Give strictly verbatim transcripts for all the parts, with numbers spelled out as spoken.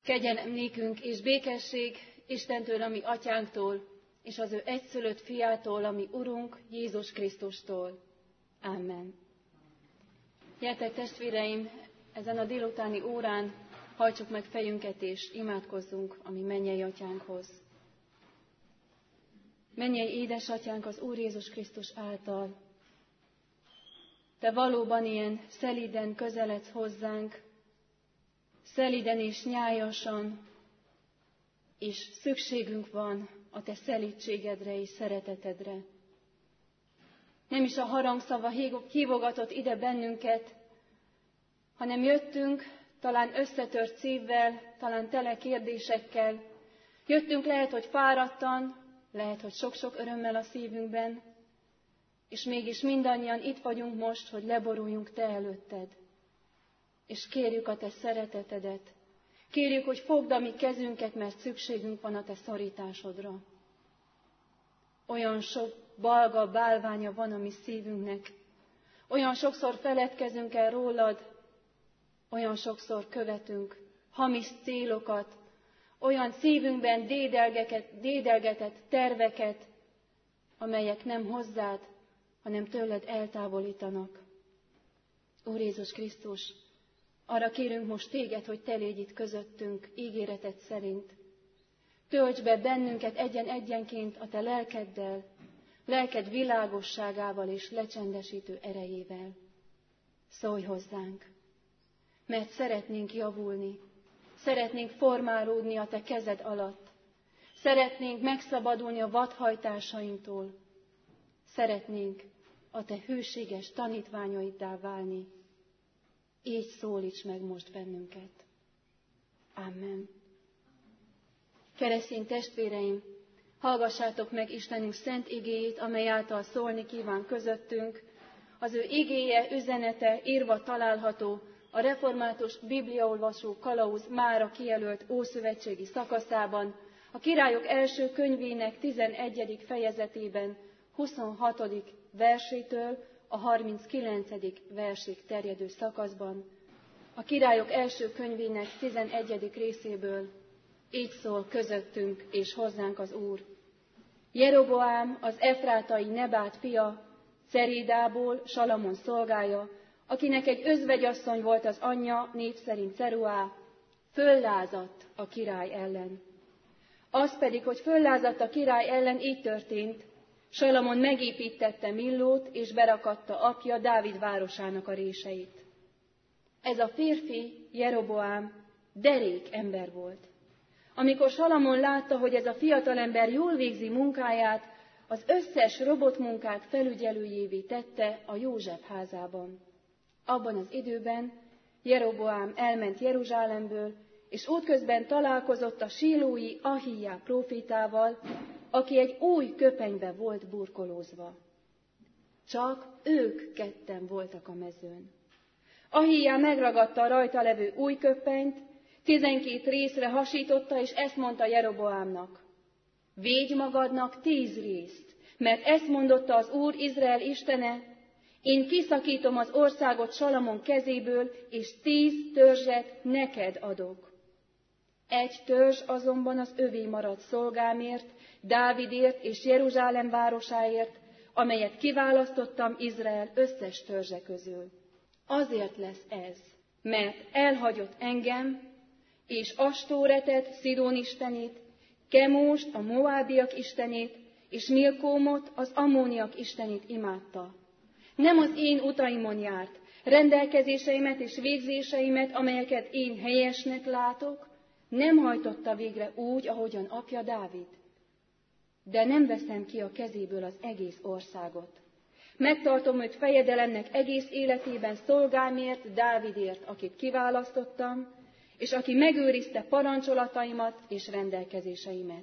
Kegyelem nékünk és békesség Istentől, ami atyánktól, és az ő egyszülött fiától, ami Urunk, Jézus Krisztustól. Amen. Gyertek, testvéreim, ezen a délutáni órán hajtsuk meg fejünket és imádkozzunk a mi mennyei atyánkhoz. Mennyei édesatyánk az Úr Jézus Krisztus által. Te valóban ilyen szelíden közeledsz hozzánk, szelíden és nyájasan, és szükségünk van a te szelídségedre és szeretetedre. Nem is a harangszava hívogatott ide bennünket, hanem jöttünk talán összetört szívvel, talán tele kérdésekkel. Jöttünk lehet, hogy fáradtan, lehet, hogy sok-sok örömmel a szívünkben, és mégis mindannyian itt vagyunk most, hogy leboruljunk te előtted. És kérjük a te szeretetedet. Kérjük, hogy fogd a mi kezünket, mert szükségünk van a te szorításodra. Olyan sok balga bálványa van a mi szívünknek. Olyan sokszor feledkezünk el rólad, olyan sokszor követünk hamis célokat, olyan szívünkben dédelgetett terveket, amelyek nem hozzád, hanem tőled eltávolítanak. Úr Jézus Krisztus, arra kérünk most téged, hogy te légy itt közöttünk, ígéreted szerint. Töltsd be bennünket egyen-egyenként a te lelkeddel, lelked világosságával és lecsendesítő erejével. Szólj hozzánk, mert szeretnénk javulni, szeretnénk formálódni a te kezed alatt, szeretnénk megszabadulni a vadhajtásainktól, szeretnénk a te hűséges tanítványaiddá válni. Így szólíts meg most bennünket. Amen. Keresztény testvéreim, hallgassátok meg Istenünk szent igéjét, amely által szólni kíván közöttünk. Az ő igéje, üzenete írva található a református bibliaolvasó kalauz mára kijelölt ószövetségi szakaszában, a Királyok első könyvének tizenegyedik fejezetében, huszonhatodik versétől a harminckilencedik versig terjedő szakaszban. A Királyok első könyvének tizenegyedik részéből így szól közöttünk és hozzánk az Úr. Jeroboám, az efrátai Nebát fia, Cerédából Salamon szolgája, akinek egy özvegyasszony volt az anyja, név szerint Ceruá, föllázadt a király ellen. Az pedig, hogy föllázadt a király ellen, így történt. Salamon megépítette Millót, és berakatta apja Dávid városának a réseit. Ez a férfi, Jeroboám, derék ember volt. Amikor Salamon látta, hogy ez a fiatalember jól végzi munkáját, az összes robotmunkák felügyelőjévé tette a József házában. Abban az időben Jeroboám elment Jeruzsálemből, és útközben találkozott a sílói Ahijá prófétával, aki egy új köpenybe volt burkolózva. Csak ők ketten voltak a mezőn. Ahijá megragadta a rajta levő új köpenyt, tizenkét részre hasította, és ezt mondta Jeroboámnak: védj magadnak tíz részt, mert ezt mondotta az Úr, Izrael istene, én kiszakítom az országot Salamon kezéből, és tíz törzset neked adok. Egy törzs azonban az övé maradt szolgámért, Dávidért és Jeruzsálem városáért, amelyet kiválasztottam Izrael összes törzse közül. Azért lesz ez, mert elhagyott engem, és Astóretet, Szidón istenét, Kemóst, a Moábiak istenét, és Milkómot, az Ammóniak istenét imádta. Nem az én utaimon járt, rendelkezéseimet és végzéseimet, amelyeket én helyesnek látok, nem hajtotta végre úgy, ahogyan apja Dávid. De nem veszem ki a kezéből az egész országot. Megtartom őt fejedelemnek egész életében szolgámért, Dávidért, akit kiválasztottam, és aki megőrizte parancsolataimat és rendelkezéseimet.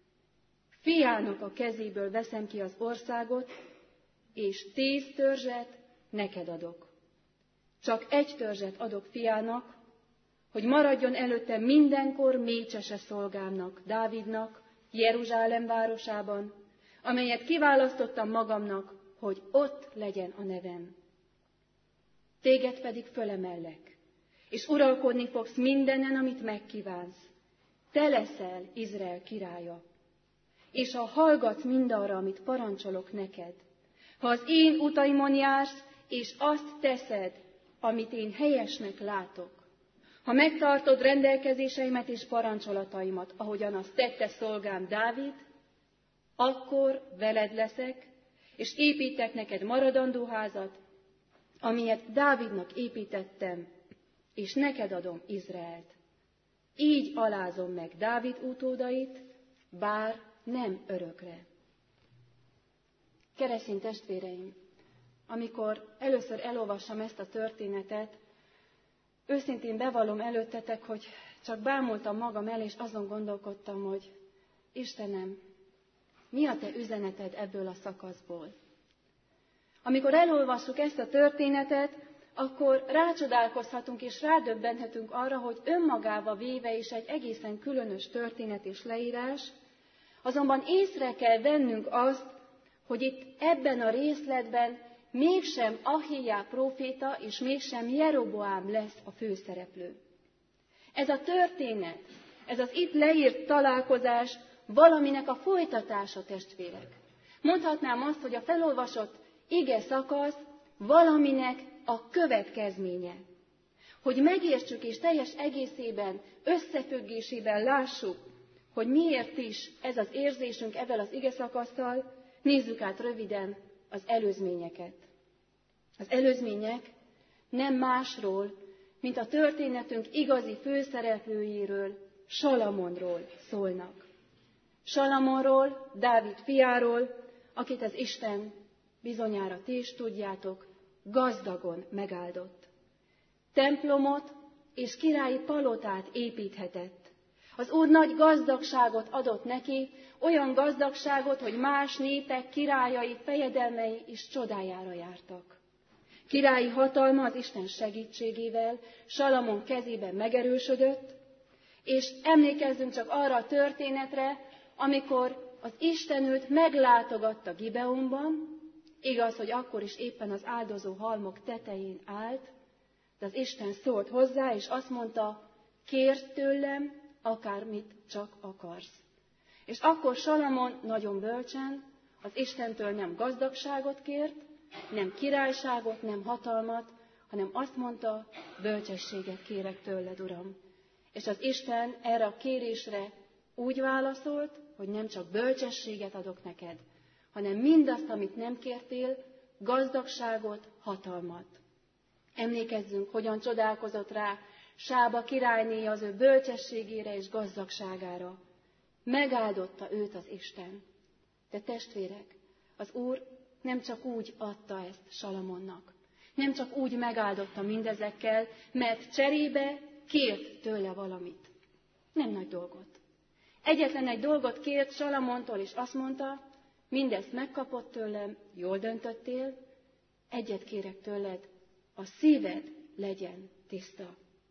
Fiának a kezéből veszem ki az országot, és tíz törzset neked adok. Csak egy törzset adok fiának, hogy maradjon előtte mindenkor mécsese szolgámnak, Dávidnak, Jeruzsálem városában, amelyet kiválasztottam magamnak, hogy ott legyen a nevem. Téged pedig fölemellek, és uralkodni fogsz mindenen, amit megkívánsz. te leszel Izrael királya, és ha hallgatsz mindarra, amit parancsolok neked, ha az én utaimon jársz, és azt teszed, amit én helyesnek látok, ha megtartod rendelkezéseimet és parancsolataimat, ahogyan azt tette szolgám Dávid, akkor veled leszek, és építek neked maradandó házat, amilyet Dávidnak építettem, és neked adom Izraelt. Így alázom meg Dávid utódait, bár nem örökre. Keresztény testvéreim, amikor először elolvassam ezt a történetet, őszintén bevallom előttetek, hogy csak bámultam magam el, és azon gondolkodtam, hogy Istenem, mi a te üzeneted ebből a szakaszból? Amikor elolvassuk ezt a történetet, akkor rácsodálkozhatunk és rádöbbenhetünk arra, hogy önmagába véve is egy egészen különös történet és leírás, azonban észre kell vennünk azt, hogy itt ebben a részletben mégsem Ahijá próféta és mégsem Jeroboám lesz a főszereplő. Ez a történet, ez az itt leírt találkozás valaminek a folytatása, testvérek. Mondhatnám azt, hogy a felolvasott ige szakasz valaminek a következménye. Hogy megértsük és teljes egészében, összefüggésében lássuk, hogy miért is ez az érzésünk ezzel az ige szakasszal, nézzük át röviden az előzményeket. Az előzmények nem másról, mint a történetünk igazi főszereplőjéről, Salamonról szólnak. Salamonról, Dávid fiáról, akit az Isten, bizonyára ti is tudjátok, gazdagon megáldott. Templomot és királyi palotát építhetett. Az Úr nagy gazdagságot adott neki, olyan gazdagságot, hogy más népek királyai, fejedelmei is csodájára jártak. Királyi hatalma az Isten segítségével Salamon kezében megerősödött, és emlékezzünk csak arra a történetre, amikor az Isten őt meglátogatta Gibeonban, igaz, hogy akkor is éppen az áldozó halmok tetején állt, de az Isten szólt hozzá, és azt mondta, kérd tőlem, akármit csak akarsz. És akkor Salamon nagyon bölcsen az Istentől nem gazdagságot kért, nem királyságot, nem hatalmat, hanem azt mondta, bölcsességet kérek tőled, Uram. És az Isten erre a kérésre úgy válaszolt, hogy nem csak bölcsességet adok neked, hanem mindazt, amit nem kértél, gazdagságot, hatalmat. Emlékezzünk, hogyan csodálkozott rá Sába királyné az ő bölcsességére és gazdagságára. Megáldotta őt az Isten. De testvérek, az Úr nem csak úgy adta ezt Salamonnak. Nem csak úgy megáldotta mindezekkel, mert cserébe kért tőle valamit. Nem nagy dolgot. Egyetlen egy dolgot kért Salamontól, és azt mondta, mindezt megkapott tőlem, jól döntöttél, egyet kérek tőled, a szíved legyen tiszta.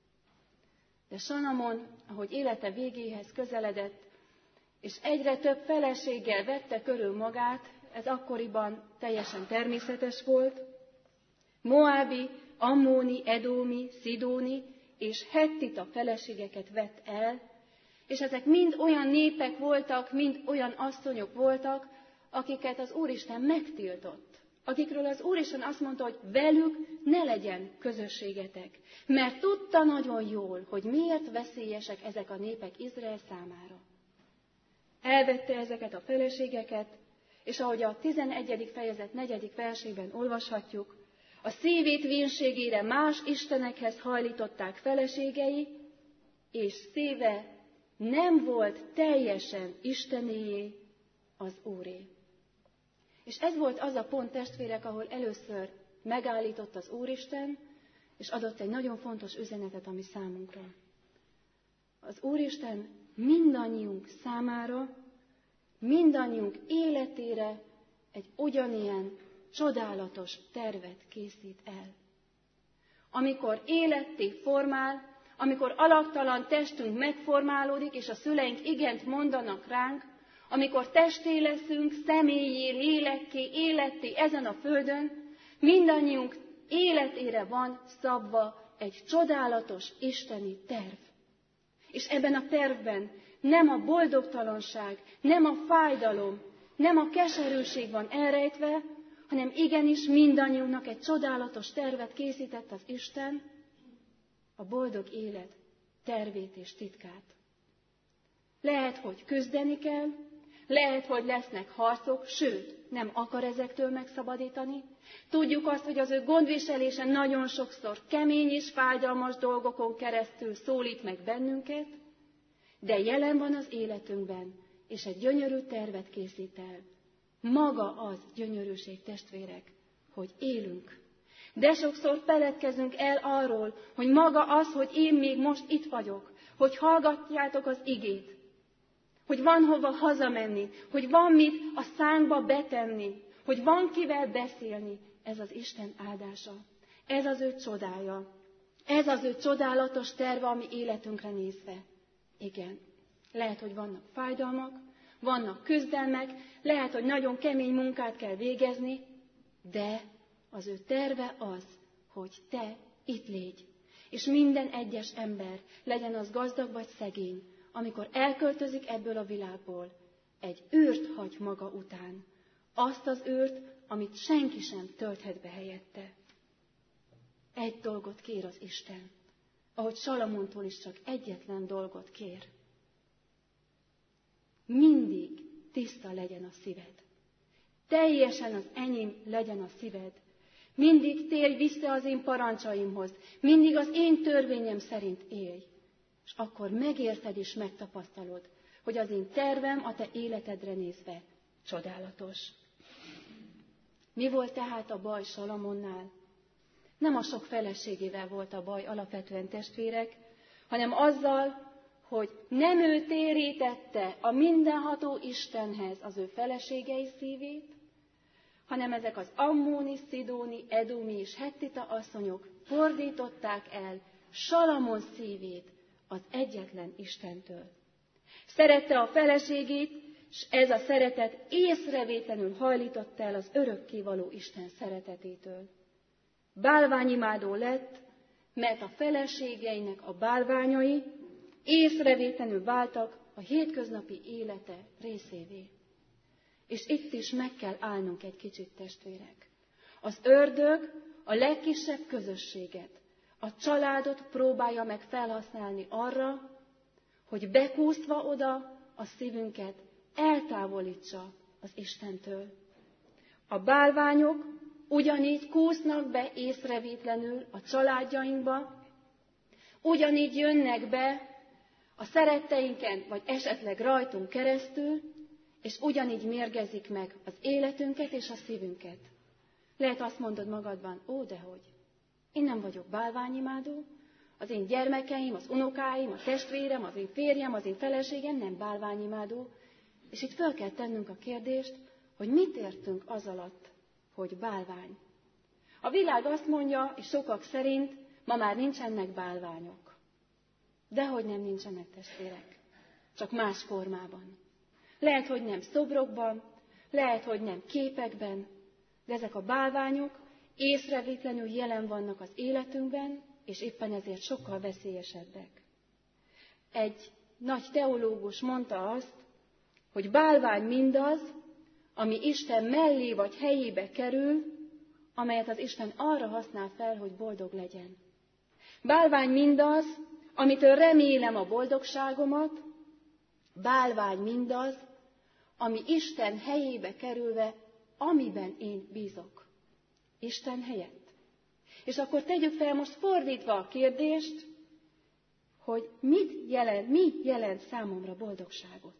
De Salamon, ahogy élete végéhez közeledett, és egyre több feleséggel vette körül magát, ez akkoriban teljesen természetes volt, moábi, ammóni, edómi, szidóni és hettita feleségeket vett el, és ezek mind olyan népek voltak, mind olyan asszonyok voltak, akiket az Úristen megtiltott. Akikről az Úristen azt mondta, hogy velük ne legyen közösségetek, mert tudta nagyon jól, hogy miért veszélyesek ezek a népek Izrael számára. Elvette ezeket a feleségeket, és ahogy a tizenegyedik fejezet negyedik versében olvashatjuk, a szívét vénségére más istenekhez hajlították feleségei, és szíve nem volt teljesen Istenéjé, az Úré. És ez volt az a pont, testvérek, ahol először megállított az Úristen, és adott egy nagyon fontos üzenetet a mi számunkra. Az Úristen mindannyiunk számára, mindannyiunk életére egy ugyanilyen csodálatos tervet készít el. Amikor életté formál, amikor alaktalan testünk megformálódik, és a szüleink igent mondanak ránk, amikor testé leszünk, személyé, lélekké, életté ezen a földön, mindannyiunk életére van szabva egy csodálatos isteni terv. És ebben a tervben nem a boldogtalanság, nem a fájdalom, nem a keserűség van elrejtve, hanem igenis mindannyiunknak egy csodálatos tervet készített az Isten, a boldog élet tervét és titkát. Lehet, hogy küzdeni kell, lehet, hogy lesznek harcok, sőt, nem akar ezektől megszabadítani. Tudjuk azt, hogy az ő gondviselése nagyon sokszor kemény és fájdalmas dolgokon keresztül szólít meg bennünket, de jelen van az életünkben, és egy gyönyörű tervet készít el. Maga az gyönyörűség, testvérek, hogy élünk. De sokszor feledkezünk el arról, hogy maga az, hogy én még most itt vagyok, hogy hallgatjátok az igét, hogy van hova hazamenni, hogy van mit a szánkba betenni, hogy van kivel beszélni, ez az Isten áldása. Ez az ő csodája. Ez az ő csodálatos terve, ami életünkre nézve. Igen, lehet, hogy vannak fájdalmak, vannak küzdelmek, lehet, hogy nagyon kemény munkát kell végezni, de az ő terve az, hogy te itt légy. És minden egyes ember, legyen az gazdag vagy szegény, amikor elköltözik ebből a világból, egy űrt hagy maga után. Azt az űrt, amit senki sem tölthet be helyette. Egy dolgot kér az Isten, ahogy Salamontól is csak egyetlen dolgot kér. Mindig tiszta legyen a szíved. Teljesen az enyém legyen a szíved. Mindig térj vissza az én parancsaimhoz. Mindig az én törvényem szerint élj. És akkor megérted és megtapasztalod, hogy az én tervem a te életedre nézve csodálatos. Mi volt tehát a baj Salamonnál? Nem a sok feleségével volt a baj alapvetően, testvérek, hanem azzal, hogy nem ő térítette a mindenható Istenhez az ő feleségei szívét, hanem ezek az ammóni, szidóni, edómi és hettita asszonyok fordították el Salamon szívét az egyetlen Istentől. Szerette a feleségét, és ez a szeretet észrevétlenül hajlította el az örökkévaló Isten szeretetétől. Bálványimádó lett, mert a feleségeinek a bálványai észrevétlenül váltak a hétköznapi élete részévé. És itt is meg kell állnunk egy kicsit, testvérek. Az ördög a legkisebb közösséget, a családot próbálja meg felhasználni arra, hogy bekúszva oda a szívünket eltávolítsa az Istentől. A bálványok ugyanígy kúsznak be észrevétlenül a családjainkba, ugyanígy jönnek be a szeretteinken, vagy esetleg rajtunk keresztül, és ugyanígy mérgezik meg az életünket és a szívünket. Lehet azt mondod magadban, ó, dehogy, én nem vagyok bálványimádó, az én gyermekeim, az unokáim, a testvérem, az én férjem, az én feleségem nem bálványimádó, és itt föl kell tennünk a kérdést, hogy mit értünk az alatt, hogy bálvány. A világ azt mondja, és sokak szerint, ma már nincsenek bálványok. Dehogy nem nincsenek, testvérek, csak más formában. Lehet, hogy nem szobrokban, lehet, hogy nem képekben, de ezek a bálványok észrevétlenül jelen vannak az életünkben, és éppen ezért sokkal veszélyesebbek. Egy nagy teológus mondta azt, hogy bálvány mindaz, ami Isten mellé vagy helyébe kerül, amelyet az Isten arra használ fel, hogy boldog legyen. Bálvány mindaz, amitől remélem a boldogságomat, bálvány mindaz, ami Isten helyébe kerülve, amiben én bízok. Isten helyett. És akkor tegyük fel most fordítva a kérdést, hogy mit jelent, mi jelent számomra boldogságot.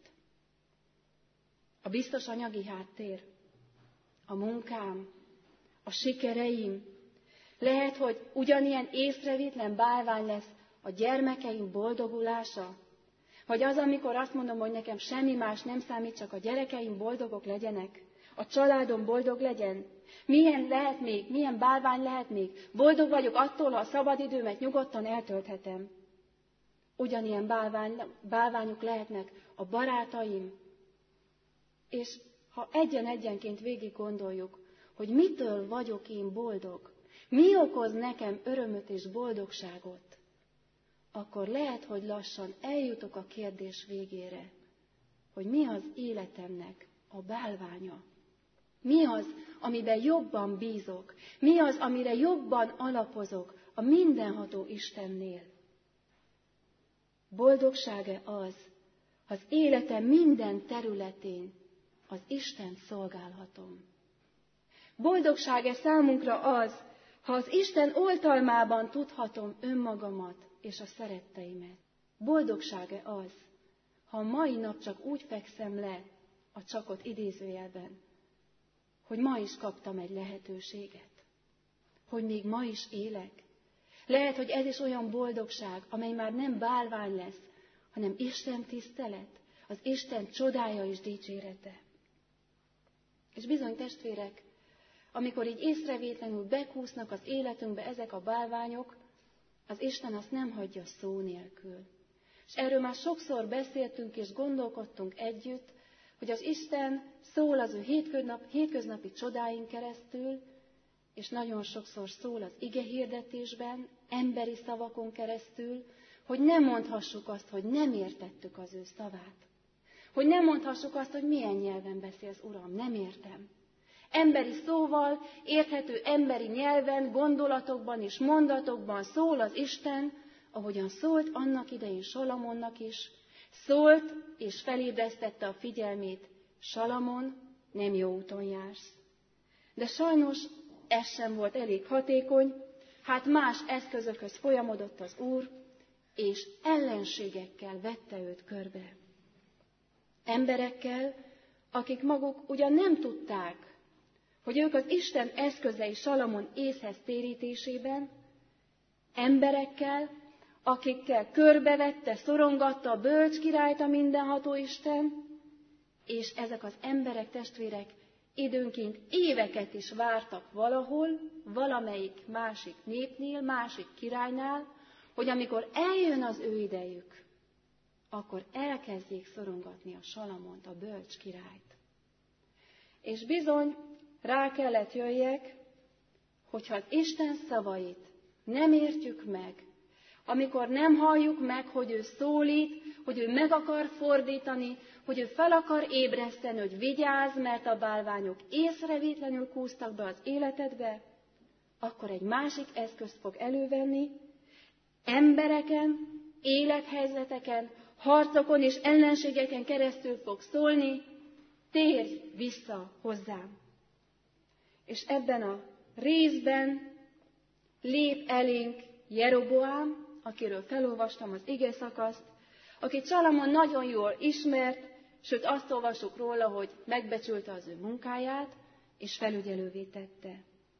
A biztos anyagi háttér, a munkám, a sikereim. Lehet, hogy ugyanilyen észrevétlen bálvány lesz a gyermekeim boldogulása, vagy az, amikor azt mondom, hogy nekem semmi más nem számít, csak a gyerekeim boldogok legyenek, a családom boldog legyen. Milyen lehet még, milyen bálvány lehet még? Boldog vagyok attól, ha a szabadidőmet nyugodtan eltölthetem. Ugyanilyen bálvány, bálványok lehetnek a barátaim. És ha egyen-egyenként végig gondoljuk, hogy mitől vagyok én boldog, mi okoz nekem örömöt és boldogságot, akkor lehet, hogy lassan eljutok a kérdés végére, hogy mi az életemnek a bálványa. Mi az, amiben jobban bízok? Mi az, amire jobban alapozok a mindenható Istennél? Boldogság-e az, ha az életem minden területén az Istent szolgálhatom? Boldogság-e számunkra az, ha az Isten oltalmában tudhatom önmagamat és a szeretteimet? Boldogság-e az, ha a mai nap csak úgy fekszem le, a csakot idézőjelben, hogy ma is kaptam egy lehetőséget, hogy még ma is élek? Lehet, hogy ez is olyan boldogság, amely már nem bálvány lesz, hanem Isten tisztelet, az Isten csodája és dicsérete. És bizony, testvérek, amikor így észrevétlenül bekúsznak az életünkbe ezek a bálványok, az Isten azt nem hagyja szó nélkül. És erről már sokszor beszéltünk és gondolkodtunk együtt, hogy az Isten szól az ő hétköznap, hétköznapi csodáin keresztül, és nagyon sokszor szól az igehirdetésben, emberi szavakon keresztül, hogy nem mondhassuk azt, hogy nem értettük az ő szavát. Hogy nem mondhassuk azt, hogy milyen nyelven beszélsz, Uram, nem értem. Emberi szóval, érthető emberi nyelven, gondolatokban és mondatokban szól az Isten, ahogyan szólt annak idején Salamonnak is, szólt és felébresztette a figyelmét, Salamon, nem jó úton jársz. De sajnos ez sem volt elég hatékony, hát más eszközökhöz folyamodott az Úr, és ellenségekkel vette őt körbe. Emberekkel, akik maguk ugyan nem tudták, hogy ők az Isten eszközei Salamon észhez térítésében, emberekkel, akikkel körbevette, szorongatta a bölcs királyt a mindenható Isten, és ezek az emberek, testvérek időnként éveket is vártak valahol, valamelyik másik népnél, másik királynál, hogy amikor eljön az ő idejük, akkor elkezdjék szorongatni a Salamont, a bölcs királyt. És bizony rá kellett jöjjek, hogyha az Isten szavait nem értjük meg, amikor nem halljuk meg, hogy ő szólít, hogy ő meg akar fordítani, hogy ő fel akar ébreszteni, hogy vigyázz, mert a bálványok észrevétlenül kúztak be az életedbe, akkor egy másik eszközt fog elővenni, embereken, élethelyzeteken, harcokon és ellenségeken keresztül fog szólni, térj vissza hozzám. És ebben a részben lép elénk Jeroboám, akiről felolvastam az ige szakaszt, akit Salamon nagyon jól ismert, sőt azt olvasjuk róla, hogy megbecsülte az ő munkáját, és felügyelővé tette.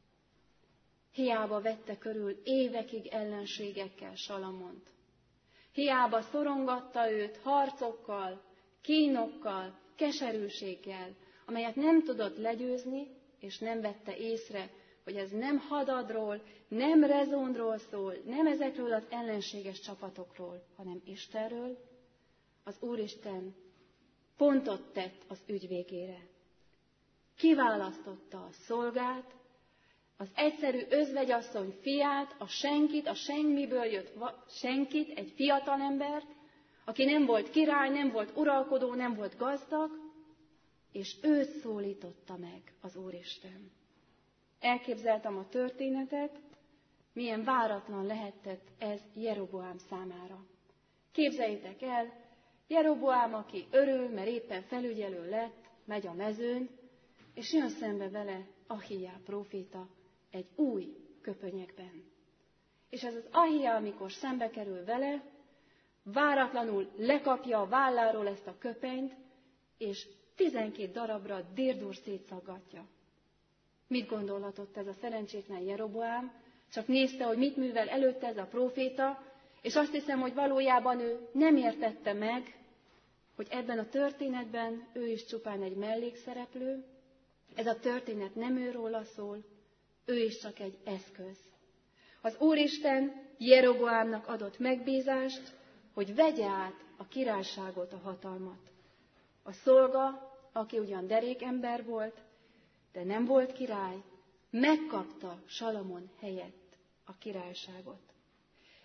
Hiába vette körül évekig ellenségekkel Salamont. Hiába szorongatta őt harcokkal, kínokkal, keserűséggel, amelyet nem tudott legyőzni, és nem vette észre, hogy ez nem Hadadról, nem Rezonról szól, nem ezekről az ellenséges csapatokról, hanem Istenről. Az Úristen pontot tett az ügy végére. Kiválasztotta a szolgát, az egyszerű özvegyasszony fiát, a senkit, a semmiből jött senkit, egy fiatalembert, aki nem volt király, nem volt uralkodó, nem volt gazdag, és őt szólította meg az Úristen. Elképzeltem a történetet, milyen váratlan lehetett ez Jeroboám számára. Képzeljétek el, Jeroboám, aki örül, mert éppen felügyelő lett, megy a mezőn, és jön szembe vele Ahijá próféta egy új köpönyegben. És ez az Ahijá, amikor szembe kerül vele, váratlanul lekapja a válláról ezt a köpenyt, és tizenkét darabra dirdur szétszaggatja. Mit gondolhatott ez a szerencsétlen Jeroboám? Csak nézte, hogy mit művel előtte ez a próféta, és azt hiszem, hogy valójában ő nem értette meg, hogy ebben a történetben ő is csupán egy mellékszereplő, ez a történet nem őróla szól, ő is csak egy eszköz. Az Úristen Jeroboámnak adott megbízást, hogy vegye át a királyságot, a hatalmat. A szolga, aki ugyan derékember volt, de nem volt király, megkapta Salamon helyett a királyságot.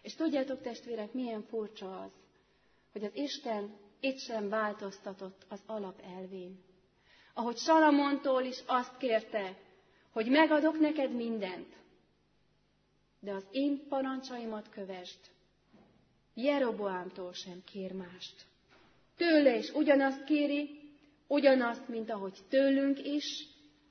És tudjátok, testvérek, milyen furcsa az, hogy az Isten itt sem változtatott az alapelvén. Ahogy Salamontól is azt kérte, hogy megadok neked mindent, de az én parancsaimat kövesd. Jeroboámtól sem kér mást. Tőle is ugyanazt kéri, ugyanazt, mint ahogy tőlünk is,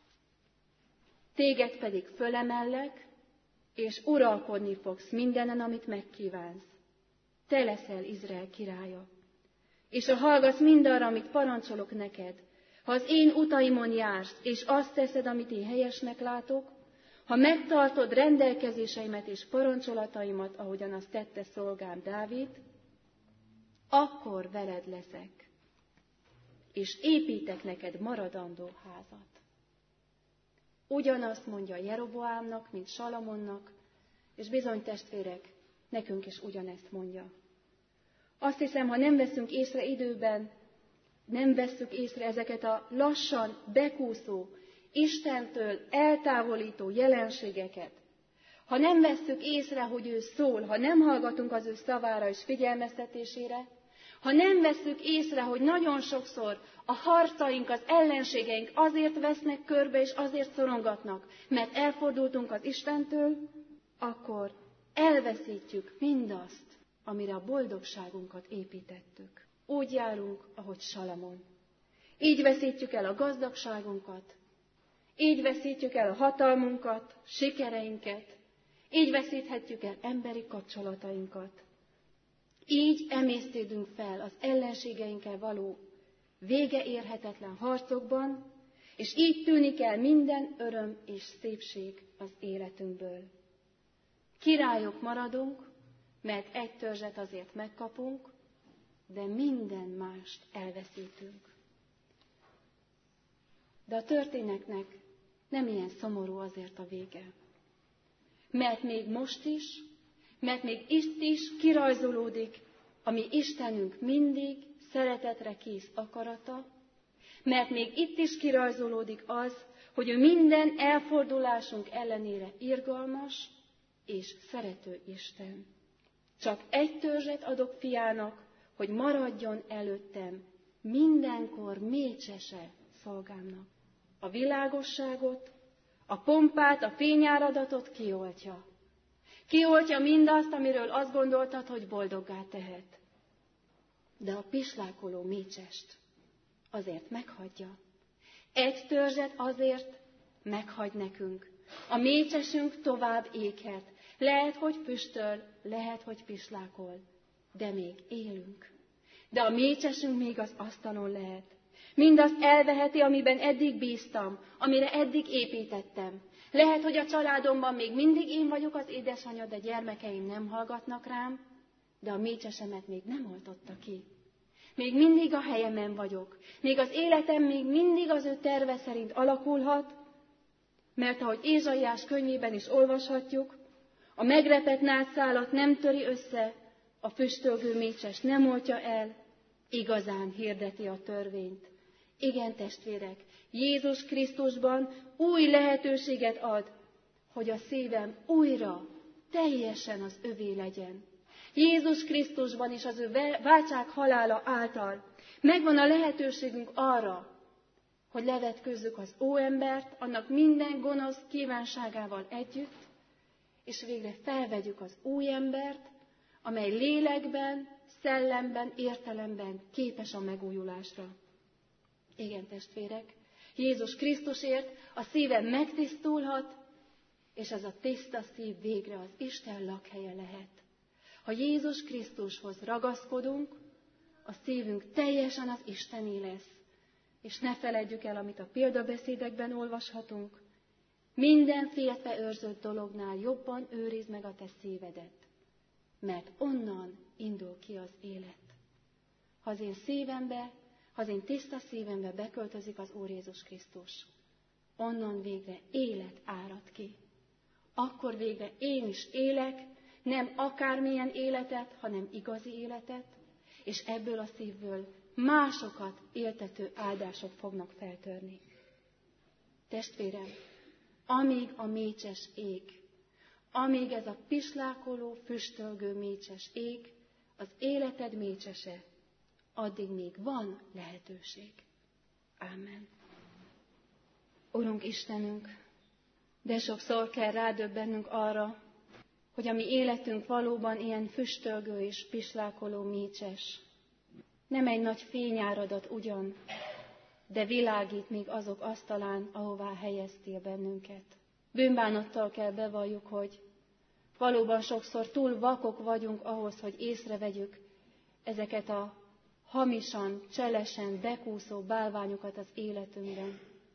téged pedig fölemellek, és uralkodni fogsz mindenen, amit megkívánsz. Te leszel Izrael királya. És ha hallgatsz mindarra, amit parancsolok neked, ha az én utaimon jársz, és azt teszed, amit én helyesnek látok, ha megtartod rendelkezéseimet és parancsolataimat, ahogyan azt tette szolgám Dávid, akkor veled leszek, és építek neked maradandó házat. Ugyanazt mondja Jeroboámnak, mint Salamonnak, és bizony, testvérek, nekünk is ugyanezt mondja. Azt hiszem, ha nem veszünk észre időben, nem vesszük észre ezeket a lassan bekúszó, Istentől eltávolító jelenségeket, ha nem vesszük észre, hogy ő szól, ha nem hallgatunk az ő szavára és figyelmeztetésére, ha nem vesszük észre, hogy nagyon sokszor a harcaink, az ellenségeink azért vesznek körbe és azért szorongatnak, mert elfordultunk az Istentől, akkor elveszítjük mindazt, amire a boldogságunkat építettük. Úgy járunk, ahogy Salamon. Így veszítjük el a gazdagságunkat, így veszítjük el a hatalmunkat, sikereinket, így veszíthetjük el emberi kapcsolatainkat. Így emésztődünk fel az ellenségeinkkel való vége érhetetlen harcokban, és így tűnik el minden öröm és szépség az életünkből. Királyok maradunk, mert egy törzset azért megkapunk, de minden mást elveszítünk. De a történetnek nem ilyen szomorú azért a vége. Mert még most is, mert még itt is kirajzolódik a mi Istenünk mindig szeretetre kész akarata, mert még itt is kirajzolódik az, hogy ő minden elfordulásunk ellenére irgalmas és szerető Isten. Csak egy törzset adok fiának, hogy maradjon előttem mindenkor mécsese szolgámnak. A világosságot, a pompát, a fényáradatot kioltja. Kioltja mindazt, amiről azt gondoltad, hogy boldoggá tehet. De a pislákoló mécsest azért meghagyja. Egy törzset azért meghagy nekünk. A mécsesünk tovább éghet. Lehet, hogy füstöl, lehet, hogy pislákol, de még élünk. De a mécsesünk még az asztalon lehet. Mindazt elveheti, amiben eddig bíztam, amire eddig építettem. Lehet, hogy a családomban még mindig én vagyok az édesanyja, de gyermekeim nem hallgatnak rám, de a mécsesemet még nem oltotta ki. Még mindig a helyemen vagyok. Még az életem még mindig az ő terve szerint alakulhat, mert ahogy Ézsaiás könyvében is olvashatjuk, a megrepett nádszálat nem töri össze, a füstölgő mécses nem oltja el, igazán hirdeti a törvényt. Igen, testvérek, Jézus Krisztusban új lehetőséget ad, hogy a szívem újra teljesen az övé legyen. Jézus Krisztusban és az ő váltság halála által megvan a lehetőségünk arra, hogy levetközzük az óembert, annak minden gonosz kívánságával együtt, és végre felvegyük az új embert, amely lélekben, szellemben, értelemben képes a megújulásra. Igen, testvérek, Jézus Krisztusért a szívem megtisztulhat, és ez a tiszta szív végre az Isten lakhelye lehet. Ha Jézus Krisztushoz ragaszkodunk, a szívünk teljesen az Istené lesz. És ne feledjük el, amit a példabeszédekben olvashatunk. Minden féltve őrzött dolognál jobban őrizd meg a te szívedet, mert onnan indul ki az élet. Ha az én szívembe, ha az én tiszta szívembe beköltözik az Úr Jézus Krisztus, onnan végre élet árad ki. Akkor végre én is élek, nem akármilyen életet, hanem igazi életet, és ebből a szívből másokat éltető áldások fognak feltörni. Testvérem, amíg a mécses ég, amíg ez a pislákoló, füstölgő mécses ég, az életed mécsese, addig még van lehetőség. Ámen. Urunk Istenünk, de sokszor kell rádöbbennünk arra, hogy a mi életünk valóban ilyen füstölgő és pislákoló mécses. Nem egy nagy fényáradat ugyan, de világít még azok asztalán, ahová helyeztél bennünket. Bűnbánattal kell bevalljuk, hogy valóban sokszor túl vakok vagyunk ahhoz, hogy észrevegyük ezeket a hamisan, cselesen bekúszó bálványokat az életünkben.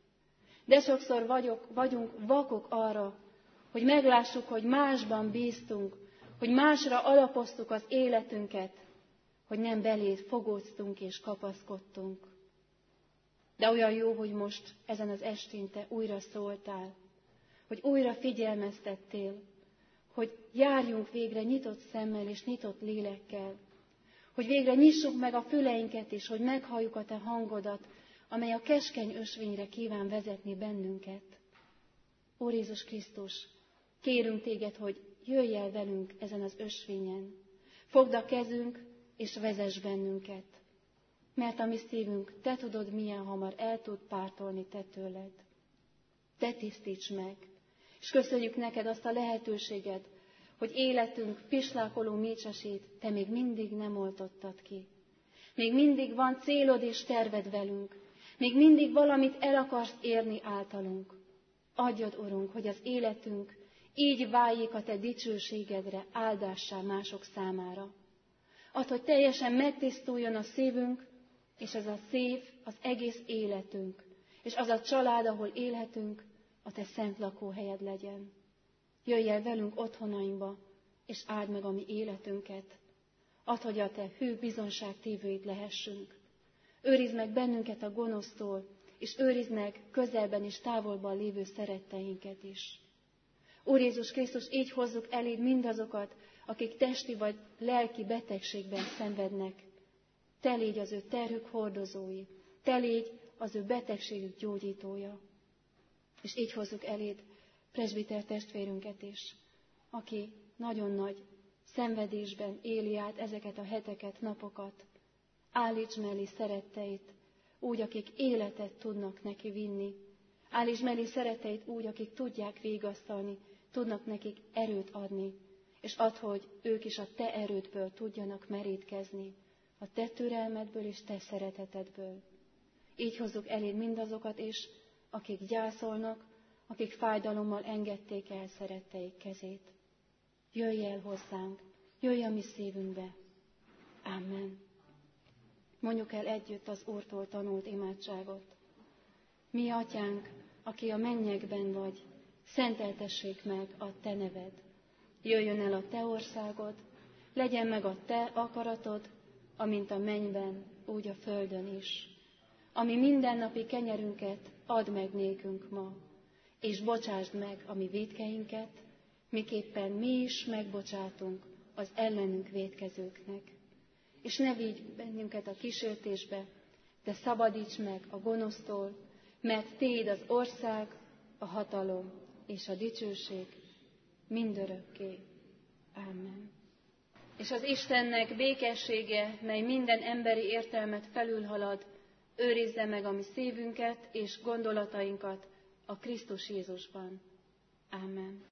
De sokszor vagyok, vagyunk vakok arra, hogy meglássuk, hogy másban bíztunk, hogy másra alapoztuk az életünket, hogy nem beléd fogóztunk és kapaszkodtunk. De olyan jó, hogy most ezen az estén te újra szóltál, hogy újra figyelmeztettél, hogy járjunk végre nyitott szemmel és nyitott lélekkel, hogy végre nyissuk meg a füleinket is, hogy meghalljuk a te hangodat, amely a keskeny ösvényre kíván vezetni bennünket. Úr Jézus Krisztus, kérünk téged, hogy jöjj el velünk ezen az ösvényen, fogd a kezünk és vezess bennünket, mert a mi szívünk, te tudod, milyen hamar el tud pártolni te tőled. Te tisztíts meg, és köszönjük neked azt a lehetőséget, hogy életünk pislákoló mécsesét te még mindig nem oltottad ki. Még mindig van célod és terved velünk, még mindig valamit el akarsz érni általunk. Adjad, Urunk, hogy az életünk így váljék a te dicsőségedre, áldássá mások számára. Add, hogy teljesen megtisztuljon a szívünk, és ez a szív az egész életünk, és az a család, ahol élhetünk, a te szent lakóhelyed legyen. Jöjj el velünk otthonainkba, és áld meg a mi életünket. Add, hogy a te hű bizonságtévőid lehessünk. Őrizd meg bennünket a gonosztól, és őrizd meg közelben és távolban lévő szeretteinket is. Úr Jézus Krisztus, így hozzuk eléd mindazokat, akik testi vagy lelki betegségben szenvednek. Te légy az ő terhük hordozói, te légy az ő betegségük gyógyítója. És így hozzuk eléd presbiter testvérünket is, aki nagyon nagy szenvedésben éli át ezeket a heteket, napokat. Állíts mellé szeretteit, úgy, akik életet tudnak neki vinni. Állíts mellé szeretteit úgy, akik tudják vigasztalni, tudnak nekik erőt adni, és add, hogy ők is a te erődből tudjanak merítkezni, a te türelmedből és te szeretetedből. Így hozzuk eléd mindazokat is, akik gyászolnak, akik fájdalommal engedték el szeretteik kezét. Jöjj el hozzánk, jöjj a mi szívünkbe. Amen. Mondjuk el együtt az Úrtól tanult imádságot. Mi, Atyánk, aki a mennyekben vagy, szenteltessék meg a te neved. Jöjjön el a te országod, legyen meg a te akaratod, amint a mennyben, úgy a földön is. Ami mindennapi kenyerünket add meg nékünk ma, és bocsásd meg a mi vétkeinket, miképpen mi is megbocsátunk az ellenünk vétkezőknek. És ne vigy bennünket a kísértésbe, de szabadíts meg a gonosztól, mert Téd az ország, a hatalom és a dicsőség mindörökké. Amen. És az Istennek békessége, mely minden emberi értelmet felülhalad, őrizze meg a mi szívünket és gondolatainkat a Krisztus Jézusban. Amen.